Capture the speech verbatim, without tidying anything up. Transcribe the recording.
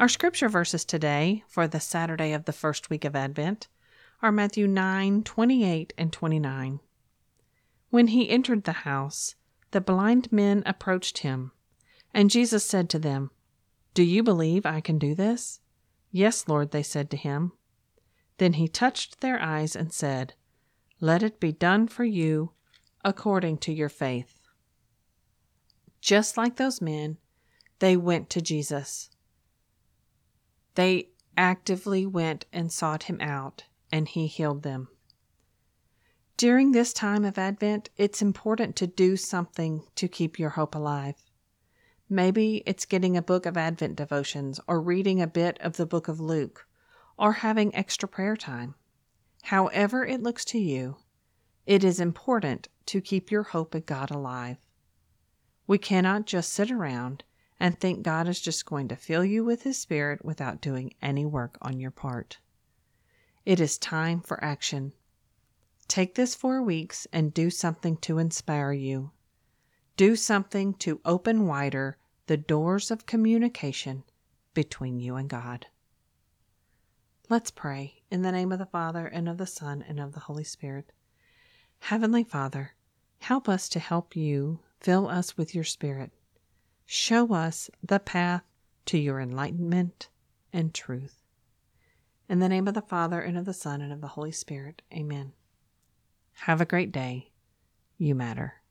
Our scripture verses today for the Saturday of the first week of Advent are Matthew nine, twenty-eight and twenty-nine. When he entered the house, the blind men approached him, and Jesus said to them, "Do you believe I can do this?" "Yes, Lord," they said to him. Then he touched their eyes and said, "Let it be done for you according to your faith." Just like those men, they went to Jesus. They actively went and sought him out, and he healed them. During this time of Advent, it's important to do something to keep your hope alive. Maybe it's getting a book of Advent devotions, or reading a bit of the book of Luke, or having extra prayer time. However it looks to you, it is important to keep your hope in God alive. We cannot just sit around and think God is just going to fill you with His Spirit without doing any work on your part. It is time for action. Take this four weeks and do something to inspire you. Do something to open wider the doors of communication between you and God. Let's pray in the name of the Father, and of the Son, and of the Holy Spirit. Heavenly Father, help us to help you fill us with your Spirit. Show us the path to your enlightenment and truth. In the name of the Father, and of the Son, and of the Holy Spirit. Amen. Have a great day. You matter.